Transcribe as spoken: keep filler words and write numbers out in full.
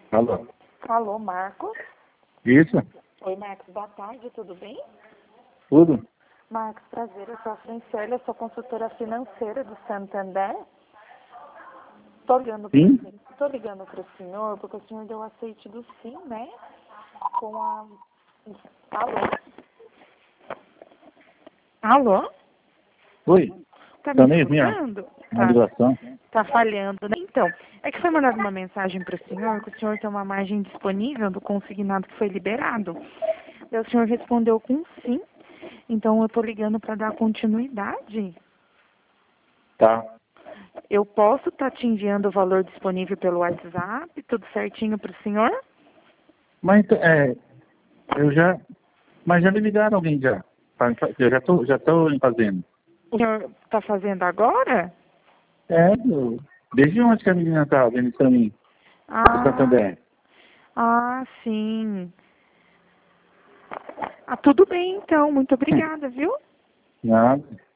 Alô? Alô, Marcos? Isso? Oi, Marcos, boa tarde, tudo bem? Tudo? Marcos, prazer, eu sou a Francélia, eu sou consultora financeira do Santander. Tô ligando Sim? para tô ligando para o senhor, porque o senhor deu aceite do sim, né? Com a... Alô? Alô? Oi? Tá me Também minha, escutando? uma Tá, ligação. tá falhando, né? Então, é que foi mandada uma mensagem para o senhor, que o senhor tem uma margem disponível do consignado que foi liberado. Daí o senhor respondeu com sim. Então, eu estou ligando para dar continuidade. Tá. Eu posso estar te enviando o valor disponível pelo WhatsApp, tudo certinho para o senhor? Mas, é, eu já... Mas já me ligaram alguém já. Pra- pra- Eu já tô, já tô fazendo. O senhor está fazendo agora? É, eu, desde onde que a menina tá vendo isso pra mim? Do Ah, Santander. ah, sim. Ah, tudo bem, então. Muito obrigada, viu? Nada.